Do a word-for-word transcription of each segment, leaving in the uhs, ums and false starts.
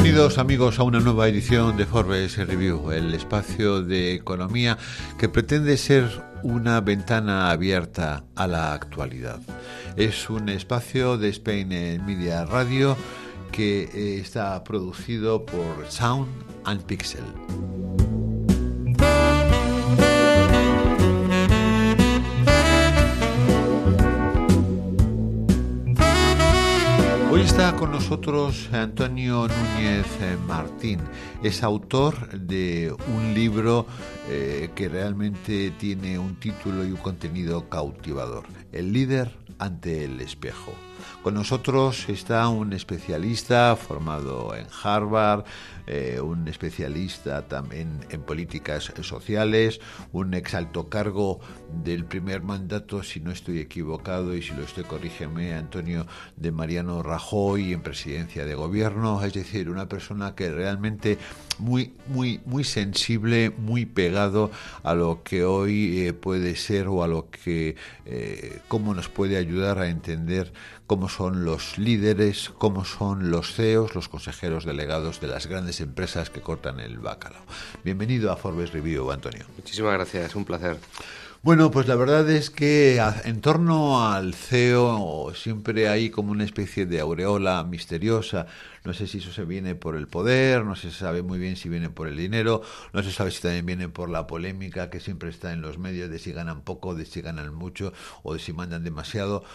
Bienvenidos amigos a una nueva edición de Forbes Review, el espacio de economía que pretende ser una ventana abierta a la actualidad. Es un espacio de Spain Media Radio que eh, está producido por Sound and Pixel. Hoy está con nosotros Antonio Núñez Martín. Es autor de un libro eh, que realmente tiene un título y un contenido cautivador: El líder ante el espejo. Con nosotros está un especialista formado en Harvard, eh, un especialista también en políticas sociales, un exalto cargo del primer mandato, si no estoy equivocado, y si lo estoy, corrígeme, Antonio, de Mariano Rajoy en presidencia de gobierno. Es decir, una persona que realmente muy, muy, muy sensible, muy pegado a lo que hoy eh, puede ser o a lo que, eh, cómo nos puede ayudar a entender cómo son los líderes, cómo son los C E Os, los consejeros delegados de las grandes empresas que cortan el bacalao. Bienvenido a Forbes Review, Antonio. Muchísimas gracias, un placer. Bueno, pues la verdad es que en torno al C E O siempre hay como una especie de aureola misteriosa. No sé si eso se viene por el poder, no se sabe muy bien si viene por el dinero, no se sabe si también viene por la polémica que siempre está en los medios de si ganan poco, de si ganan mucho o de si mandan demasiado,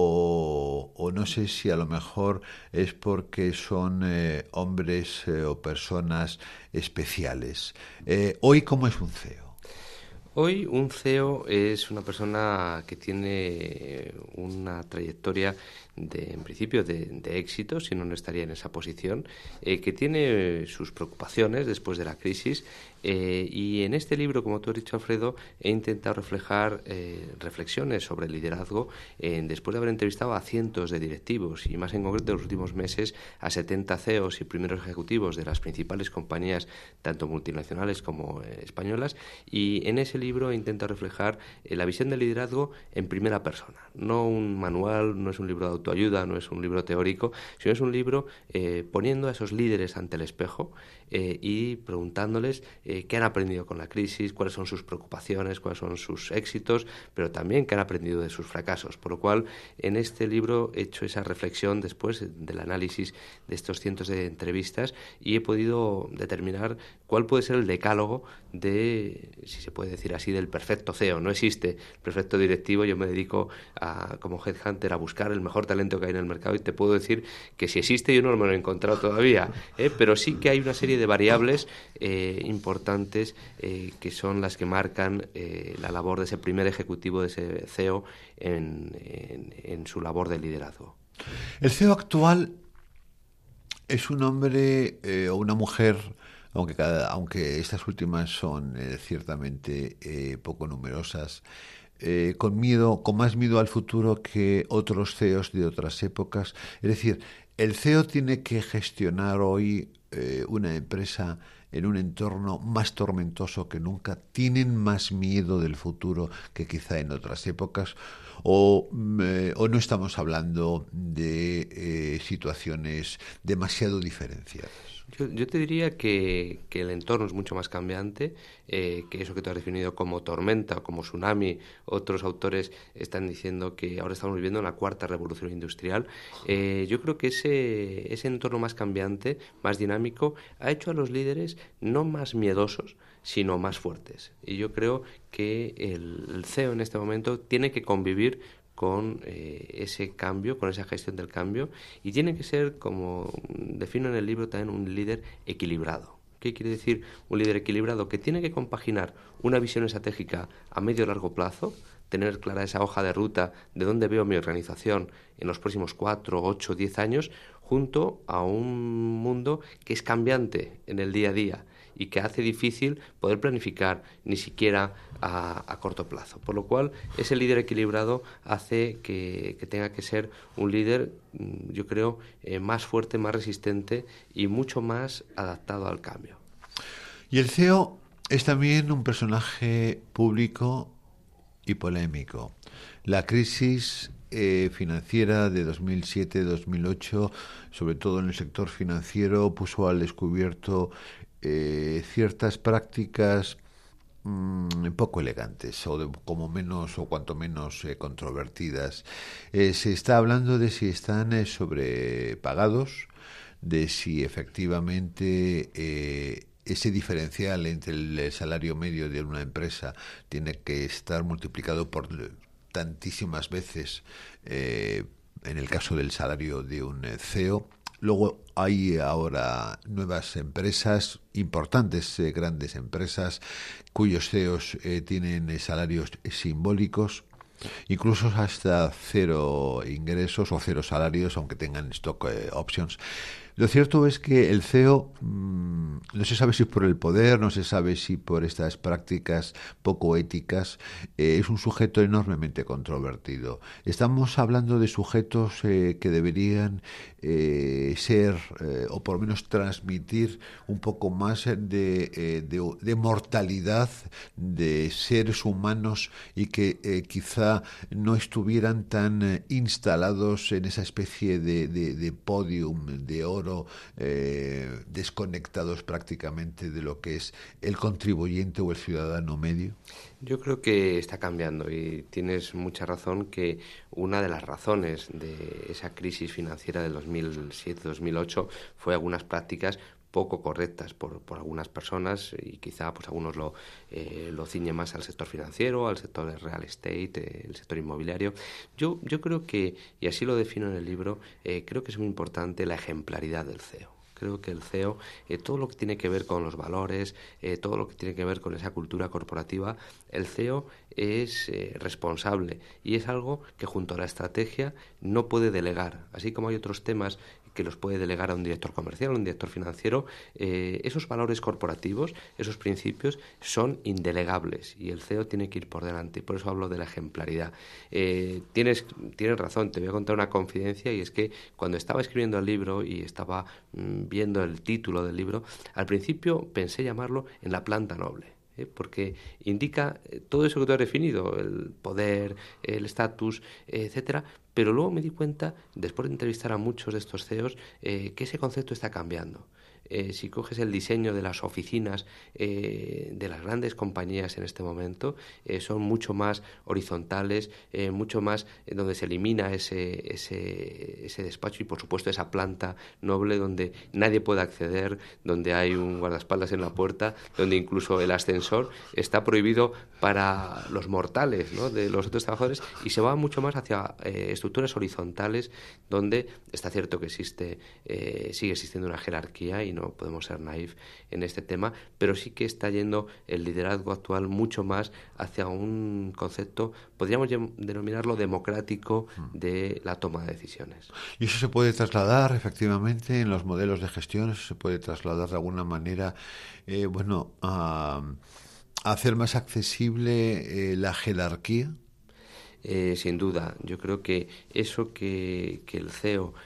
o, o no sé si a lo mejor es porque son eh, hombres eh, o personas especiales. Eh, hoy, ¿cómo es un C E O? Hoy un C E O es una persona que tiene una trayectoria de, en principio, de, de éxito, si no, no estaría en esa posición, eh, que tiene sus preocupaciones después de la crisis. Eh, y en este libro, como tú has dicho, Alfredo, he intentado reflejar eh, reflexiones sobre el liderazgo eh, después de haber entrevistado a cientos de directivos y más en concreto en los últimos meses a setenta C E Os y primeros ejecutivos de las principales compañías, tanto multinacionales como eh, españolas, y en ese libro he intentado reflejar eh, la visión del liderazgo en primera persona. No un manual, no es un libro de autoayuda, no es un libro teórico, sino es un libro eh, poniendo a esos líderes ante el espejo eh, y preguntándoles eh, qué han aprendido con la crisis, cuáles son sus preocupaciones, cuáles son sus éxitos, pero también qué han aprendido de sus fracasos. Por lo cual, en este libro he hecho esa reflexión después del análisis de estos cientos de entrevistas y he podido determinar cuál puede ser el decálogo de, si se puede decir así, del perfecto C E O. No existe el perfecto directivo. Yo me dedico a, como headhunter, a buscar el mejor talento que hay en el mercado y te puedo decir que si existe yo no me lo he encontrado todavía, ¿eh? Pero sí que hay una serie de variables eh, importantes eh, que son las que marcan eh, la labor de ese primer ejecutivo, de ese C E O en, en, en su labor de liderazgo. El C E O actual es un hombre eh, o una mujer, aunque cada, aunque estas últimas son eh, ciertamente eh, poco numerosas, eh, con miedo, con más miedo al futuro que otros C E Os de otras épocas. Es decir, el C E O tiene que gestionar hoy eh, una empresa en un entorno más tormentoso que nunca. Tienen más miedo del futuro que quizá en otras épocas, o, eh, o no estamos hablando de eh, situaciones demasiado diferenciadas. Yo, yo te diría que, que el entorno es mucho más cambiante, eh, que eso que tú has definido como tormenta o como tsunami. Otros autores están diciendo que ahora estamos viviendo una cuarta revolución industrial. Eh, yo creo que ese, ese entorno más cambiante, más dinámico, ha hecho a los líderes no más miedosos, sino más fuertes. Y yo creo que el, el C E O en este momento tiene que convivir con eh, ese cambio, con esa gestión del cambio, y tiene que ser, como defino en el libro, también un líder equilibrado. ¿Qué quiere decir un líder equilibrado? Que tiene que compaginar una visión estratégica a medio y largo plazo, tener clara esa hoja de ruta de dónde veo mi organización en los próximos cuatro, ocho, diez años, junto a un mundo que es cambiante en el día a día y que hace difícil poder planificar ni siquiera a, a corto plazo. Por lo cual, ese líder equilibrado hace que, que tenga que ser un líder, yo creo, eh, más fuerte, más resistente y mucho más adaptado al cambio. Y el C E O es también un personaje público y polémico. La crisis eh, financiera de dos mil siete dos mil ocho, sobre todo en el sector financiero, puso al descubierto eh, ciertas prácticas mmm, poco elegantes o de, como menos o cuanto menos eh, controvertidas. Eh, se está hablando de si están eh, sobrepagados, de si efectivamente eh, ese diferencial entre el salario medio de una empresa tiene que estar multiplicado por tantísimas veces eh, en el caso del salario de un C E O. Luego hay ahora nuevas empresas, importantes, eh, grandes empresas, cuyos C E Os eh, tienen eh, salarios simbólicos, incluso hasta cero ingresos o cero salarios, aunque tengan stock eh, options. Lo cierto es que el C E O mmm, no se sabe si por el poder, no se sabe si por estas prácticas poco éticas, eh, es un sujeto enormemente controvertido. Estamos hablando de sujetos eh, que deberían eh, ser, eh, o por lo menos transmitir un poco más de, eh, de, de mortalidad de seres humanos y que eh, quizá no estuvieran tan eh, instalados en esa especie de, de, de podium de oro, Eh, desconectados prácticamente de lo que es el contribuyente o el ciudadano medio? Yo creo que está cambiando y tienes mucha razón que una de las razones de esa crisis financiera del dos mil siete dos mil ocho fue algunas prácticas poco correctas por, por algunas personas y quizá pues algunos lo, eh, lo ciñen más al sector financiero, al sector del real estate, eh, el sector inmobiliario. Yo, yo creo que, y así lo defino en el libro, eh, creo que es muy importante la ejemplaridad del C E O. Creo que el C E O, eh, todo lo que tiene que ver con los valores, eh, todo lo que tiene que ver con esa cultura corporativa, el C E O es eh, responsable y es algo que junto a la estrategia no puede delegar. Así como hay otros temas que los puede delegar a un director comercial, a un director financiero, eh, esos valores corporativos, esos principios son indelegables y el C E O tiene que ir por delante. Y por eso hablo de la ejemplaridad. Eh, tienes, tienes razón, te voy a contar una confidencia y es que cuando estaba escribiendo el libro y estaba mmm, viendo el título del libro, al principio pensé llamarlo En la planta noble. ¿Eh? Porque indica todo eso que tú has definido, el poder, el estatus, eh, etcétera, pero luego me di cuenta, después de entrevistar a muchos de estos C E Os, eh, que ese concepto está cambiando. Eh, si coges el diseño de las oficinas eh, de las grandes compañías en este momento, eh, son mucho más horizontales, eh, mucho más eh, donde se elimina ese, ese, ese despacho y por supuesto esa planta noble donde nadie puede acceder, donde hay un guardaespaldas en la puerta, donde incluso el ascensor está prohibido para los mortales, ¿no?, de los otros trabajadores, y se va mucho más hacia eh, estructuras horizontales donde está cierto que existe eh, sigue existiendo una jerarquía y no podemos ser naif en este tema, pero sí que está yendo el liderazgo actual mucho más hacia un concepto, podríamos denominarlo democrático, de la toma de decisiones. Y eso se puede trasladar efectivamente en los modelos de gestión, eso se puede trasladar de alguna manera, eh, bueno, a, a hacer más accesible eh, la jerarquía. Eh, sin duda, yo creo que eso que, que el C E O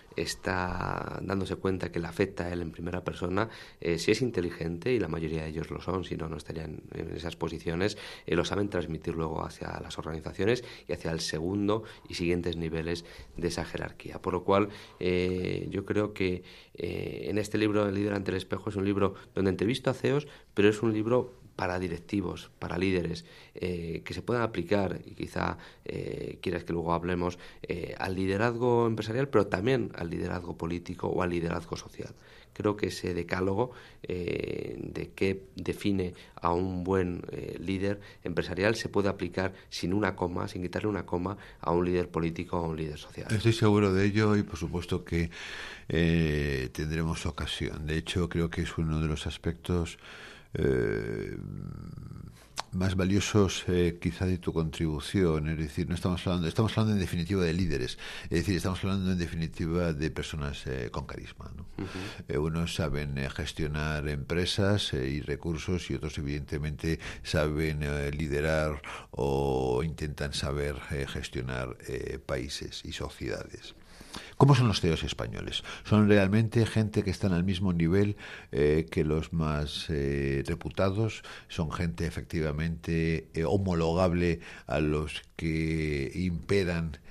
está dándose cuenta que le afecta a él en primera persona, eh, si es inteligente, y la mayoría de ellos lo son, si no, no estarían en esas posiciones, eh, lo saben transmitir luego hacia las organizaciones y hacia el segundo y siguientes niveles de esa jerarquía. Por lo cual, eh, yo creo que eh, en este libro, El líder ante el espejo, es un libro donde entrevisto a C E Os, pero es un libro para directivos, para líderes, eh, que se puedan aplicar, y quizá eh, quieras que luego hablemos, eh, al liderazgo empresarial, pero también al liderazgo político o al liderazgo social. Creo que ese decálogo eh, de qué define a un buen eh, líder empresarial se puede aplicar sin una coma, sin quitarle una coma, a un líder político o a un líder social. Estoy seguro de ello y por supuesto que eh, tendremos ocasión. De hecho, creo que es uno de los aspectos Eh, más valiosos eh, quizá de tu contribución. Es decir, no estamos hablando, estamos hablando en definitiva de líderes, es decir, estamos hablando en definitiva de personas eh, con carisma, ¿no? Uh-huh. Eh, unos saben eh, gestionar empresas eh, y recursos, y otros evidentemente saben eh, liderar o intentan saber eh, gestionar eh, países y sociedades. ¿Cómo son los C E Os españoles? ¿Son realmente gente que están al mismo nivel eh, que los más eh, reputados? ¿Son gente efectivamente eh, homologable a los que imperan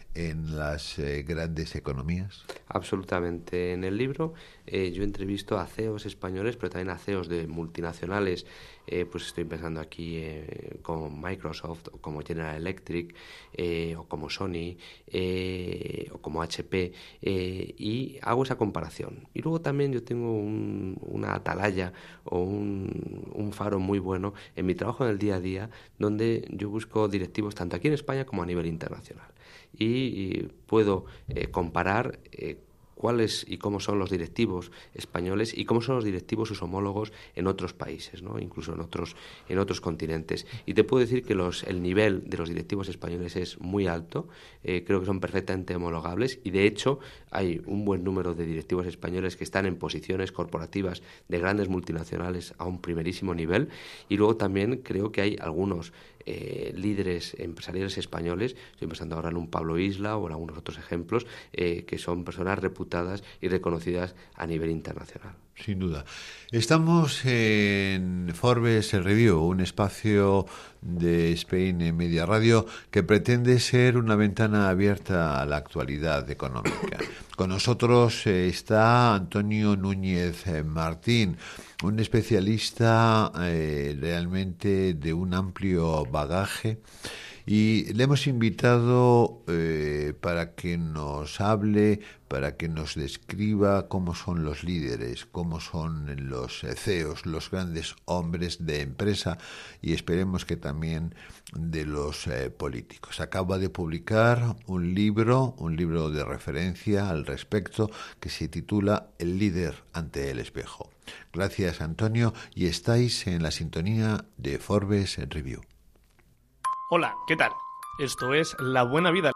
en las eh, grandes economías? Absolutamente. En el libro eh, yo entrevisto a C E Os españoles, pero también a C E Os de multinacionales. Eh, pues estoy pensando aquí eh, como Microsoft, o como General Electric, eh, o como Sony, eh, o como H P, eh, y hago esa comparación. Y luego también yo tengo un, una atalaya o un, un faro muy bueno en mi trabajo en el día a día, donde yo busco directivos tanto aquí en España como a nivel internacional. Y, y puedo eh, comparar eh, cuáles y cómo son los directivos españoles y cómo son los directivos sus homólogos en otros países, ¿no? Incluso en otros en otros continentes. Y te puedo decir que los el nivel de los directivos españoles es muy alto, eh, creo que son perfectamente homologables, y de hecho hay un buen número de directivos españoles que están en posiciones corporativas de grandes multinacionales a un primerísimo nivel, y luego también creo que hay algunos Eh, líderes empresariales españoles, estoy pensando ahora en un Pablo Isla o en algunos otros ejemplos, eh, que son personas reputadas y reconocidas a nivel internacional. Sin duda. Estamos en Forbes Review, un espacio de Spain Media Radio que pretende ser una ventana abierta a la actualidad económica. Con nosotros eh, está Antonio Núñez eh, Martín, un especialista eh, realmente de un amplio bagaje, y le hemos invitado eh, para que nos hable, para que nos describa cómo son los líderes, cómo son los C E Os, los grandes hombres de empresa, y esperemos que también de los eh, políticos. Acaba de publicar un libro, un libro de referencia al respecto, que se titula El líder ante el espejo. Gracias, Antonio, y estáis en la sintonía de Forbes Review. Hola, ¿qué tal? Esto es La Buena Vida.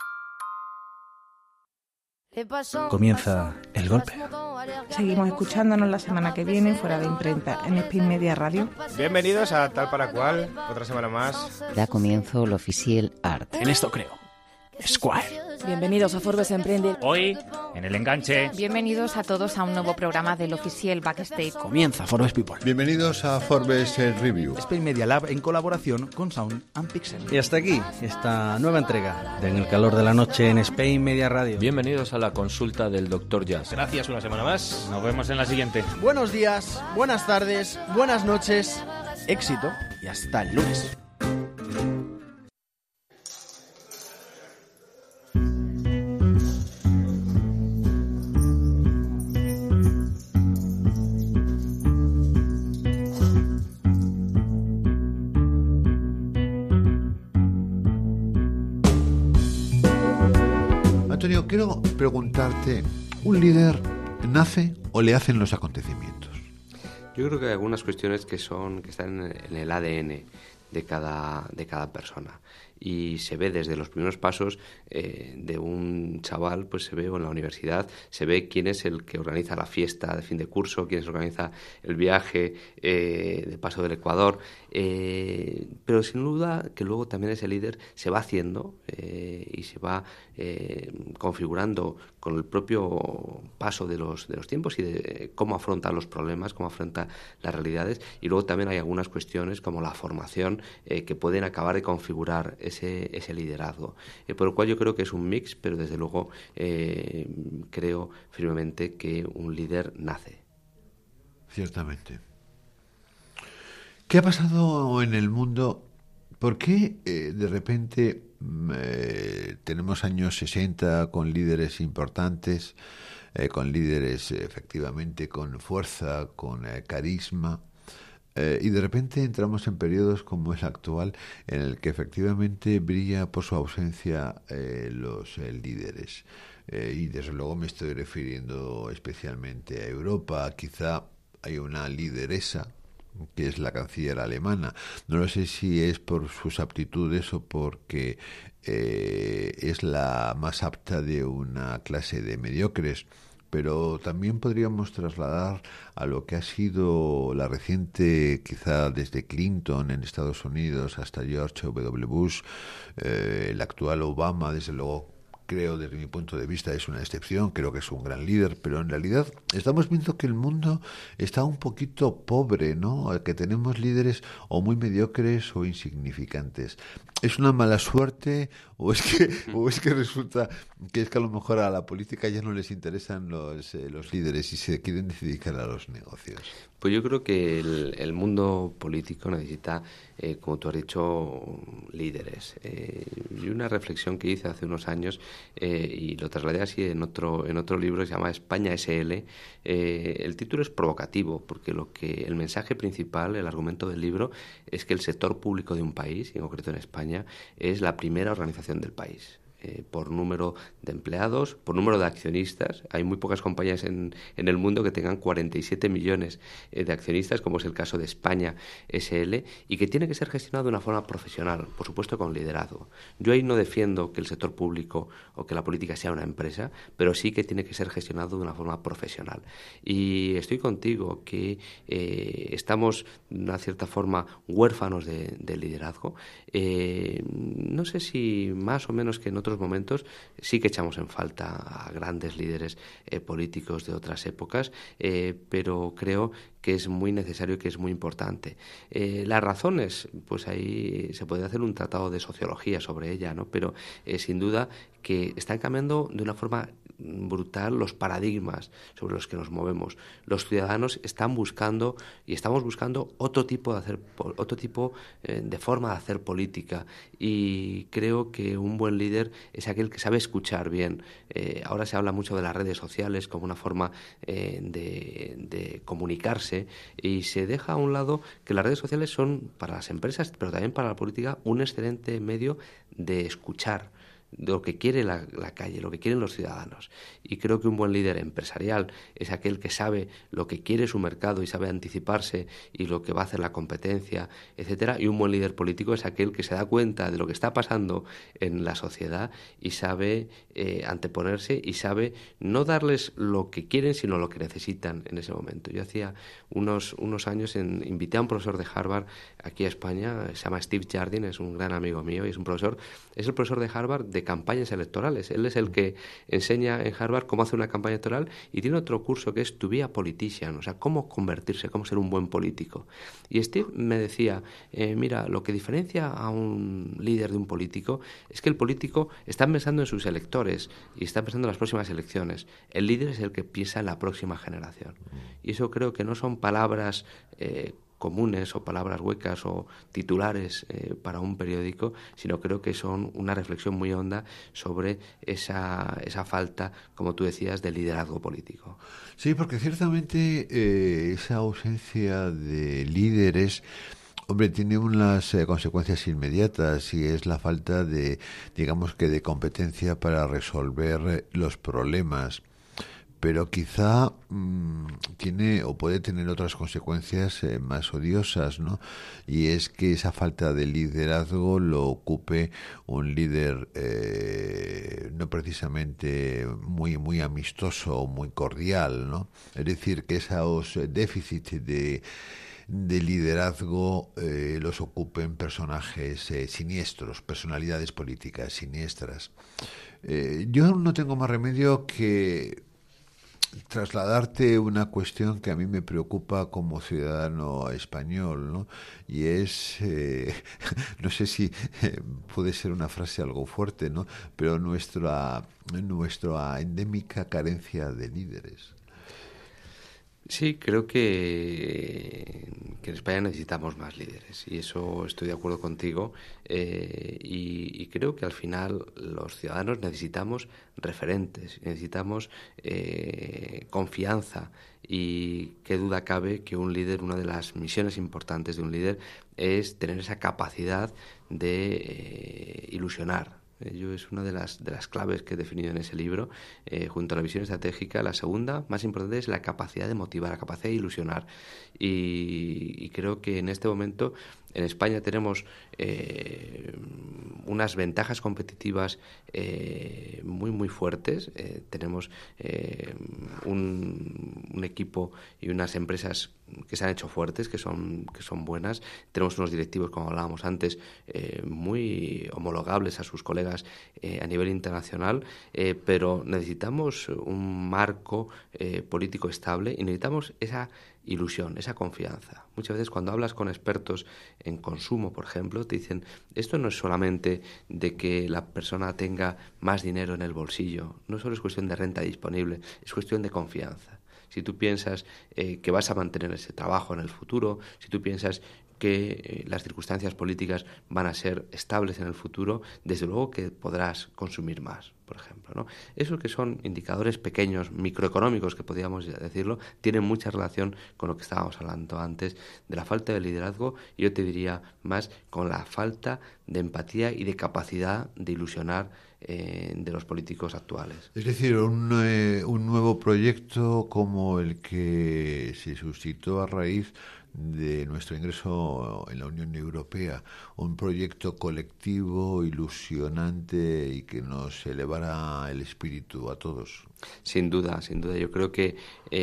Comienza El Golpe. Seguimos escuchándonos la semana que viene fuera de imprenta en Spain Media Radio. Bienvenidos a Tal para Cual, otra semana más. Da comienzo el Oficial Art. En esto creo. Squire. Bienvenidos a Forbes Emprende. Hoy, en El Enganche. Bienvenidos a todos a un nuevo programa del Oficial Backstage. Comienza Forbes People. Bienvenidos a Forbes Review. Spain Media Lab en colaboración con Sound and Pixel. Y hasta aquí esta nueva entrega de En el calor de la noche en Spain Media Radio. Bienvenidos a la consulta del doctor Jazz. Gracias una semana más. Nos vemos en la siguiente. Buenos días, buenas tardes, buenas noches, éxito y hasta el lunes. Antonio, quiero preguntarte, ¿un líder nace o le hacen los acontecimientos? Yo creo que hay algunas cuestiones que son que están en el A D N de cada, de cada persona. Y se ve desde los primeros pasos eh, de un chaval, pues se ve en la universidad, se ve quién es el que organiza la fiesta de fin de curso, quién es el que organiza el viaje eh, de paso del Ecuador, eh, pero sin duda que luego también ese líder se va haciendo eh, y se va eh, configurando con el propio paso de los, de los tiempos y de cómo afronta los problemas, cómo afronta las realidades, y luego también hay algunas cuestiones como la formación eh, que pueden acabar de configurar ese, ese liderazgo, eh, por lo cual yo creo que es un mix, pero desde luego eh, creo firmemente que un líder nace. Ciertamente. ¿Qué ha pasado en el mundo? ¿Por qué eh, de repente eh, tenemos años sesenta con líderes importantes, eh, con líderes eh, efectivamente con fuerza, con eh, carisma? Eh, y de repente entramos en periodos como el actual, en el que efectivamente brilla por su ausencia eh, los eh, líderes. Eh, y desde luego me estoy refiriendo especialmente a Europa. Quizá hay una lideresa, que es la canciller alemana. No lo sé si es por sus aptitudes o porque eh, es la más apta de una clase de mediocres, pero también podríamos trasladar a lo que ha sido la reciente, quizá desde Clinton en Estados Unidos hasta George W. Bush, eh, el actual Obama, desde luego creo desde mi punto de vista es una excepción, creo que es un gran líder, pero en realidad estamos viendo que el mundo está un poquito pobre, ¿no? Que tenemos líderes o muy mediocres o insignificantes. ¿Es una mala suerte o es que o es que resulta que es que a lo mejor a la política ya no les interesan los, eh, los líderes y se quieren dedicar a los negocios? Pues yo creo que el, el mundo político necesita, eh, como tú has dicho, líderes. Eh, y una reflexión que hice hace unos años, eh, y lo trasladé así en otro en otro libro que se llama España ese ele. Eh, el título es provocativo, porque lo que el mensaje principal, el argumento del libro, es que el sector público de un país, y en concreto en España, es la primera organización del país. Eh, por número de empleados, por número de accionistas. Hay muy pocas compañías en, en el mundo que tengan cuarenta y siete millones eh, de accionistas, como es el caso de España ese ele, y que tiene que ser gestionado de una forma profesional, por supuesto con liderazgo. Yo ahí no defiendo que el sector público o que la política sea una empresa, pero sí que tiene que ser gestionado de una forma profesional. Y estoy contigo que eh, estamos de una cierta forma huérfanos de, de liderazgo. Eh, no sé si más o menos que en otros momentos sí que echamos en falta a grandes líderes eh, políticos de otras épocas, eh, pero creo que es muy necesario y que es muy importante. Eh, las razones, pues ahí se puede hacer un tratado de sociología sobre ella, ¿no? Pero eh, sin duda que están cambiando de una forma brutal los paradigmas sobre los que nos movemos. Los ciudadanos están buscando y estamos buscando otro tipo de hacer otro tipo eh, de forma de hacer política, y creo que un buen líder es aquel que sabe escuchar bien. Eh, ahora se habla mucho de las redes sociales como una forma eh, de, de comunicarse, y se deja a un lado que las redes sociales son para las empresas, pero también para la política, un excelente medio de escuchar de lo que quiere la, la calle, lo que quieren los ciudadanos. Y creo que un buen líder empresarial es aquel que sabe lo que quiere su mercado y sabe anticiparse y lo que va a hacer la competencia, etcétera. Y un buen líder político es aquel que se da cuenta de lo que está pasando en la sociedad y sabe eh, anteponerse y sabe no darles lo que quieren, sino lo que necesitan en ese momento. Yo hacía unos, unos años en, invité a un profesor de Harvard aquí a España, se llama Steve Jardin, es un gran amigo mío y es un profesor, es el profesor de Harvard de campañas electorales. Él es el que enseña en Harvard cómo hacer una campaña electoral, y tiene otro curso que es To be a Politician, o sea, cómo convertirse, cómo ser un buen político. Y Steve me decía, eh, mira, lo que diferencia a un líder de un político es que el político está pensando en sus electores y está pensando en las próximas elecciones. El líder es el que piensa en la próxima generación. Y eso creo que no son palabras eh, comunes o palabras huecas o titulares eh, para un periódico, sino creo que son una reflexión muy honda sobre esa, esa falta, como tú decías, de liderazgo político. Sí, porque ciertamente eh, esa ausencia de líderes, hombre, tiene unas eh, consecuencias inmediatas, y es la falta de, digamos que de competencia para resolver los problemas. Pero quizá mmm, tiene o puede tener otras consecuencias eh, más odiosas, ¿no? Y es que esa falta de liderazgo lo ocupe un líder eh, no precisamente muy muy amistoso o muy cordial, ¿no? Es decir, que esos déficits de de liderazgo eh, los ocupen personajes eh, siniestros, personalidades políticas siniestras. Eh, yo no tengo más remedio que trasladarte una cuestión que a mí me preocupa como ciudadano español, ¿no? Y es, eh, no sé si eh, puede ser una frase algo fuerte, ¿no? Pero nuestra, nuestra endémica carencia de líderes. Sí, creo que, que en España necesitamos más líderes, y eso estoy de acuerdo contigo, eh, y, y creo que al final los ciudadanos necesitamos referentes, necesitamos eh, confianza, y qué duda cabe que un líder, una de las misiones importantes de un líder es tener esa capacidad de eh, ilusionar. Yo es una de las de las claves que he definido en ese libro, eh, junto a la visión estratégica. La segunda, más importante, es la capacidad de motivar, la capacidad de ilusionar. Y, y creo que en este momento en España tenemos eh, unas ventajas competitivas eh, muy, muy fuertes. Eh, tenemos eh, un, un equipo y unas empresas que se han hecho fuertes, que son, que son buenas. Tenemos unos directivos, como hablábamos antes, eh, muy homologables a sus colegas eh, a nivel internacional, eh, pero necesitamos un marco eh, político estable y necesitamos esa ilusión, esa confianza. Muchas veces cuando hablas con expertos en consumo, por ejemplo, te dicen, esto no es solamente de que la persona tenga más dinero en el bolsillo, no solo es cuestión de renta disponible, es cuestión de confianza. Si tú piensas eh, que vas a mantener ese trabajo en el futuro, si tú piensas que eh, las circunstancias políticas van a ser estables en el futuro, desde luego que podrás consumir más, por ejemplo, ¿no? Esos que son indicadores pequeños, microeconómicos, que podríamos decirlo, tienen mucha relación con lo que estábamos hablando antes, de la falta de liderazgo, y yo te diría más con la falta de empatía y de capacidad de ilusionar eh, de los políticos actuales. Es decir, un, eh, un nuevo proyecto como el que se suscitó a raíz de nuestro ingreso en la Unión Europea, un proyecto colectivo, ilusionante y que nos elevara el espíritu a todos. Sin duda, sin duda. Yo creo que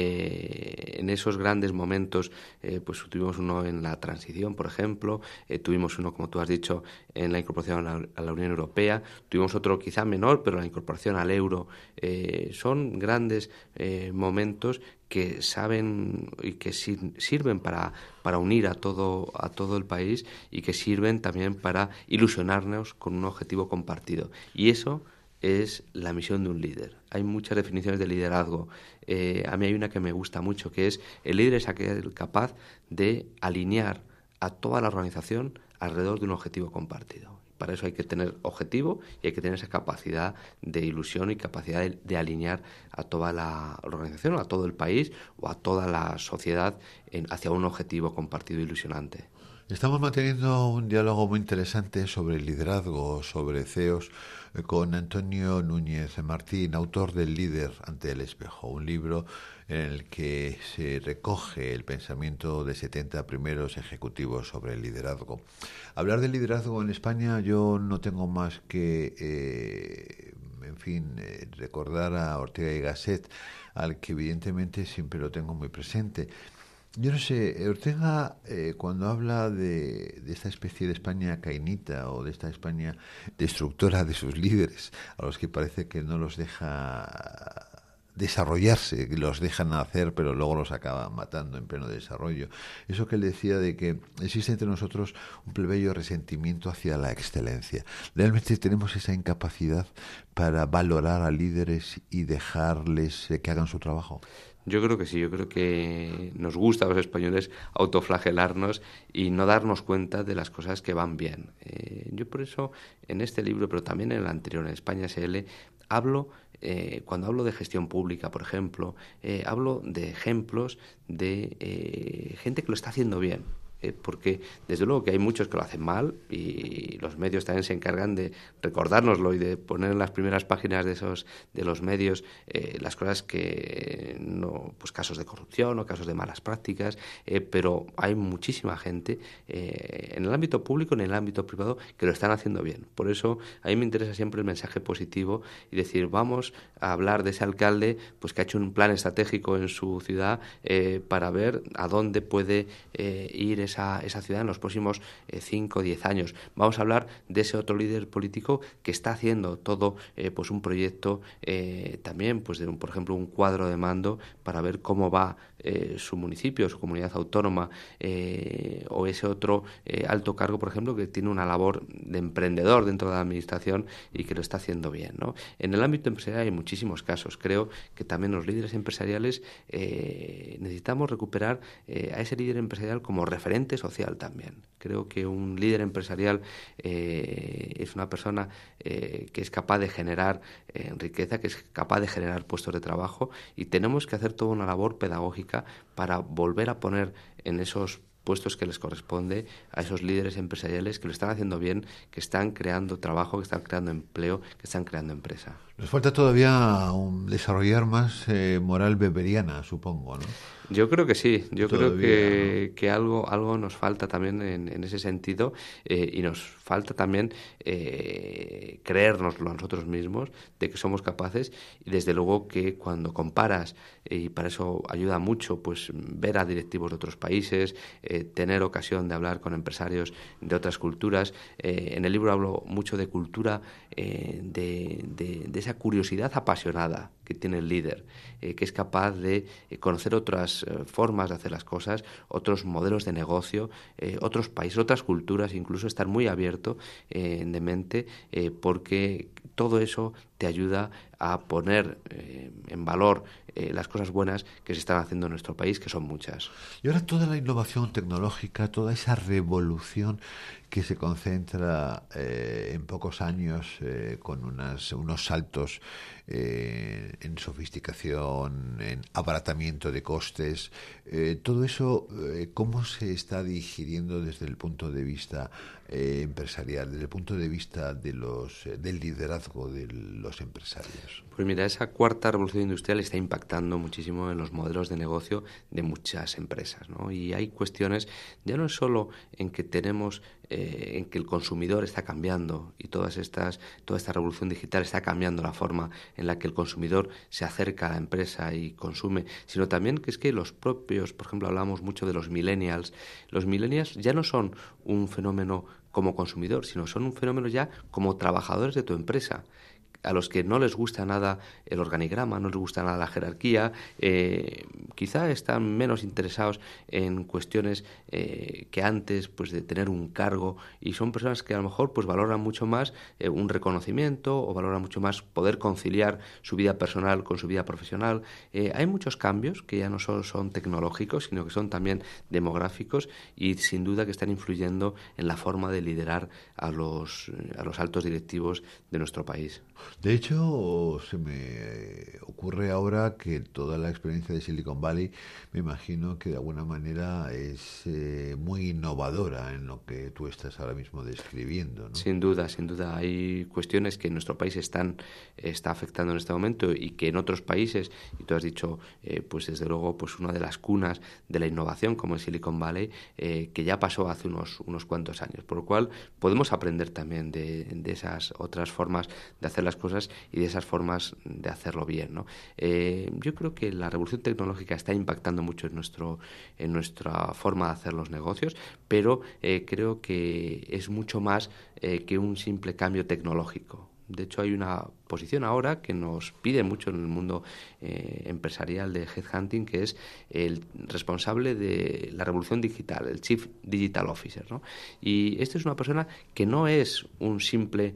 eh, en esos grandes momentos, eh, pues tuvimos uno en la transición, por ejemplo, eh, tuvimos uno, como tú has dicho, en la incorporación a la, a la Unión Europea, tuvimos otro quizá menor, pero la incorporación al euro. Eh, son grandes eh, momentos que saben y que sir- sirven para, para unir a todo, a todo el país y que sirven también para ilusionarnos con un objetivo compartido. Y eso es la misión de un líder. Hay muchas definiciones de liderazgo. Eh, a mí hay una que me gusta mucho, que es el líder es aquel capaz de alinear a toda la organización alrededor de un objetivo compartido. Para eso hay que tener objetivo y hay que tener esa capacidad de ilusión y capacidad de, de alinear a toda la organización, a todo el país o a toda la sociedad en, hacia un objetivo compartido e ilusionante. Estamos manteniendo un diálogo muy interesante sobre el liderazgo, sobre C E Os, con Antonio Núñez Martín, autor del Líder ante el espejo, un libro en el que se recoge el pensamiento de setenta primeros ejecutivos sobre el liderazgo. Hablar de liderazgo en España, yo no tengo más que, eh, en fin, eh, recordar a Ortega y Gasset, al que evidentemente siempre lo tengo muy presente. Yo no sé, Ortega, eh, cuando habla de, de esta especie de España cainita o de esta España destructora de sus líderes, a los que parece que no los deja desarrollarse, que los dejan hacer, pero luego los acaban matando en pleno desarrollo. Eso que él decía de que existe entre nosotros un plebeyo resentimiento hacia la excelencia. ¿Realmente tenemos esa incapacidad para valorar a líderes y dejarles que hagan su trabajo? Yo creo que sí, yo creo que nos gusta a los españoles autoflagelarnos y no darnos cuenta de las cosas que van bien. Eh, yo por eso en este libro, pero también en el anterior, en España S L, hablo, eh, cuando hablo de gestión pública, por ejemplo, eh, hablo de ejemplos de eh, gente que lo está haciendo bien. Eh, porque desde luego que hay muchos que lo hacen mal y los medios también se encargan de recordárnoslo y de poner en las primeras páginas de esos de los medios eh, las cosas que no, pues casos de corrupción o casos de malas prácticas, eh, pero hay muchísima gente eh, en el ámbito público, en el ámbito privado, que lo están haciendo bien. Por eso a mí me interesa siempre el mensaje positivo y decir, vamos a hablar de ese alcalde pues que ha hecho un plan estratégico en su ciudad eh, para ver a dónde puede eh, ir ese Esa, esa ciudad en los próximos cinco o diez años. Vamos a hablar de ese otro líder político que está haciendo todo eh, pues un proyecto eh, también, pues de un, por ejemplo, un cuadro de mando para ver cómo va eh, su municipio, su comunidad autónoma, eh, o ese otro eh, alto cargo, por ejemplo, que tiene una labor de emprendedor dentro de la administración y que lo está haciendo bien, ¿no? En el ámbito empresarial hay muchísimos casos. Creo que también los líderes empresariales eh, necesitamos recuperar eh, a ese líder empresarial como referente social también. Creo que un líder empresarial eh, es una persona eh, que es capaz de generar eh, riqueza, que es capaz de generar puestos de trabajo, y tenemos que hacer toda una labor pedagógica para volver a poner en esos puestos que les corresponde a esos líderes empresariales que lo están haciendo bien, que están creando trabajo, que están creando empleo, que están creando empresa. Nos falta todavía un, desarrollar más eh, moral weberiana, supongo, ¿no? Yo creo que sí, yo Todavía, creo que, ¿no? que algo, algo nos falta también en, en ese sentido eh, y nos falta también eh, creérnoslo a nosotros mismos de que somos capaces y desde luego que cuando comparas, eh, y para eso ayuda mucho pues ver a directivos de otros países, eh, tener ocasión de hablar con empresarios de otras culturas. Eh, en el libro hablo mucho de cultura, eh, de, de, de esa curiosidad apasionada que tiene el líder, eh, que es capaz de eh, conocer otras eh, formas de hacer las cosas, otros modelos de negocio, eh, otros países, otras culturas, incluso estar muy abierto eh, de mente, eh, porque todo eso te ayuda a poner eh, en valor eh, las cosas buenas que se están haciendo en nuestro país, que son muchas. Y ahora toda la innovación tecnológica, toda esa revolución que se concentra eh, en pocos años eh, con unas, unos saltos eh, en sofisticación, en abaratamiento de costes, eh, todo eso, eh, ¿cómo se está digiriendo desde el punto de vista eh, empresarial, desde el punto de vista de los, eh, del liderazgo de los empresarios? Pues mira, esa cuarta revolución industrial está impactando muchísimo en los modelos de negocio de muchas empresas, ¿no? Y hay cuestiones, ya no es solo en que tenemos, eh, en que el consumidor está cambiando y todas estas, toda esta revolución digital está cambiando la forma en la que el consumidor se acerca a la empresa y consume, sino también que es que los propios, por ejemplo, hablamos mucho de los millennials. Los millennials ya no son un fenómeno como consumidor, sino son un fenómeno ya como trabajadores de tu empresa, a los que no les gusta nada el organigrama, no les gusta nada la jerarquía, eh, quizá están menos interesados en cuestiones eh, que antes, pues de tener un cargo, y son personas que a lo mejor pues valoran mucho más eh, un reconocimiento o valoran mucho más poder conciliar su vida personal con su vida profesional. Eh, hay muchos cambios que ya no solo son tecnológicos, sino que son también demográficos y sin duda que están influyendo en la forma de liderar a los, a los altos directivos de nuestro país. De hecho, se me ocurre ahora que toda la experiencia de Silicon Valley, me imagino que de alguna manera es eh, muy innovadora en lo que tú estás ahora mismo describiendo, ¿no? Sin duda, sin duda. Hay cuestiones que en nuestro país están está afectando en este momento y que en otros países, y tú has dicho, eh, pues desde luego, pues una de las cunas de la innovación, como en Silicon Valley, eh, que ya pasó hace unos, unos cuantos años. Por lo cual, podemos aprender también de, de esas otras formas de hacer las cosas y de esas formas de hacerlo bien, ¿no? Eh, yo creo que la revolución tecnológica está impactando mucho en nuestro en nuestra forma de hacer los negocios, pero eh, creo que es mucho más eh, que un simple cambio tecnológico. De hecho, hay una posición ahora que nos pide mucho en el mundo eh, empresarial de headhunting, que es el responsable de la revolución digital, el Chief Digital Officer, ¿no? Y esta es una persona que no es un simple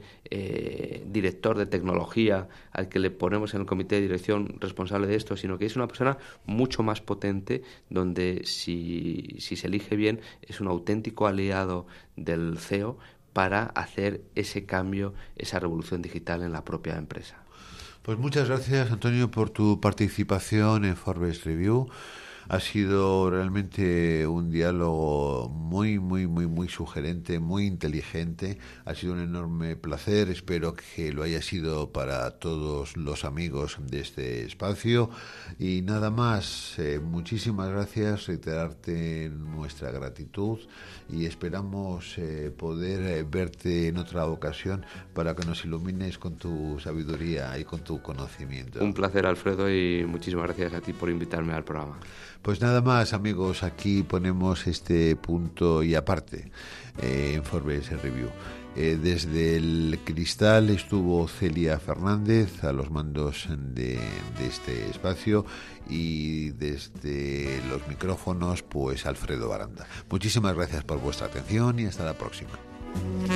eh, director de tecnología al que le ponemos en el comité de dirección responsable de esto, sino que es una persona mucho más potente, donde si, si se elige bien es un auténtico aliado del C E O para hacer ese cambio, esa revolución digital en la propia empresa. Pues muchas gracias, Antonio, por tu participación en Forbes Review. Ha sido realmente un diálogo muy, muy, muy, muy sugerente, muy inteligente. Ha sido un enorme placer. Espero que lo haya sido para todos los amigos de este espacio. Y nada más, eh, muchísimas gracias, reiterarte nuestra gratitud y esperamos eh, poder eh, verte en otra ocasión para que nos ilumines con tu sabiduría y con tu conocimiento. Un placer, Alfredo, y muchísimas gracias a ti por invitarme al programa. Pues nada más, amigos, aquí ponemos este punto y aparte eh, en Forbes Review. Eh, desde el cristal estuvo Celia Fernández a los mandos de, de este espacio y desde los micrófonos pues Alfredo Baranda. Muchísimas gracias por vuestra atención y hasta la próxima.